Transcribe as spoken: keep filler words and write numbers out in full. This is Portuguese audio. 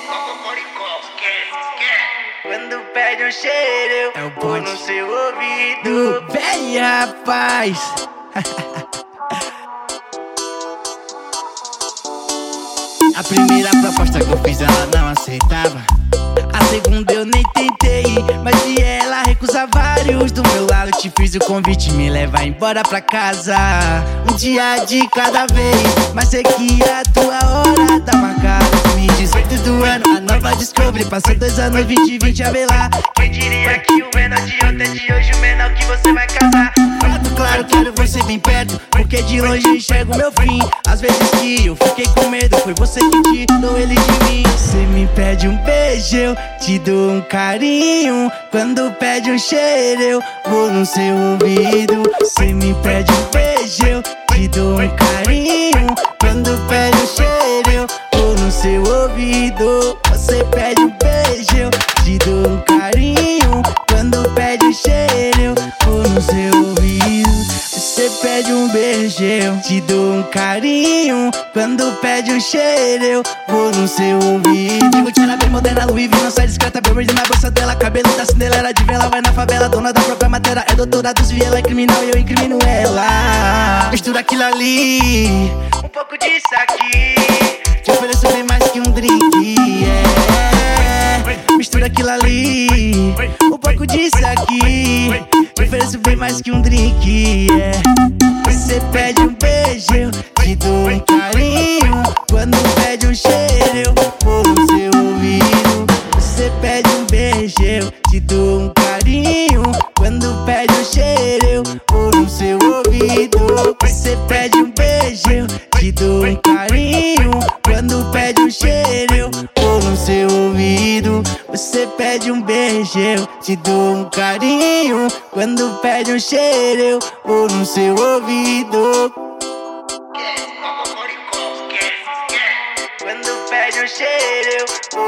Quando pede um cheiro, é o vou bonde no seu ouvido. Vem, rapaz. A primeira proposta que eu fiz ela não aceitava. A segunda eu nem tentei, mas se ela recusa vários do meu lado, te fiz o convite, me leva embora pra casa. Um dia de cada vez, mas sei que a tua hora tá marcada. Me dezoito do ano, a nova Discovery. Passou dois anos, vinte e vinte a velar. Quem diria que o menor de ontem é de hoje o menor que você vai casar? Fato claro, quero você bem perto, porque de longe eu enxergo meu fim. Às vezes que eu fiquei com medo, foi você que tirou ele de mim. Você me pede um beijo, eu te dou um carinho. Quando pede um cheiro, eu vou no seu ouvido. Você me pede um beijo, eu te dou um carinho. Quando pede um cheiro, eu vou no seu ouvido. Você pede um beijo, eu te dou um carinho. Quando pede um cheiro, eu vou no seu ouvido. Você pede um beijo, eu te dou um carinho. Quando pede um cheiro, eu vou no seu ouvido. Digo tchau, bem moderna, Louis V, não sai discreta, Burberry na bolsa dela. Cabelo da Cinderela, de vela, vai na favela. Dona da própria matéria, é doutora dos V, ela é criminal e eu incrimino ela. Mistura aquilo ali, Um pouco disso aqui. te ofereço bem mais que um drink, yeah. Mistura aquilo ali, um pouco disso aqui, te ofereço bem mais que um drink, yeah. Você pede um beijo, eu te dou um carinho. Quando pede um cheiro, eu vou no seu ouvido. Você pede um beijo, eu te dou um carinho. Quando pede um cheiro, eu vou no seu ouvido. Você pede um beijo, eu te dou um carinho. Quando pede um cheiro, eu vou no seu ouvido. Você pede um beijo, eu te dou um carinho. Quando pede um cheiro, eu vou no seu ouvido. Quando pede um cheiro, eu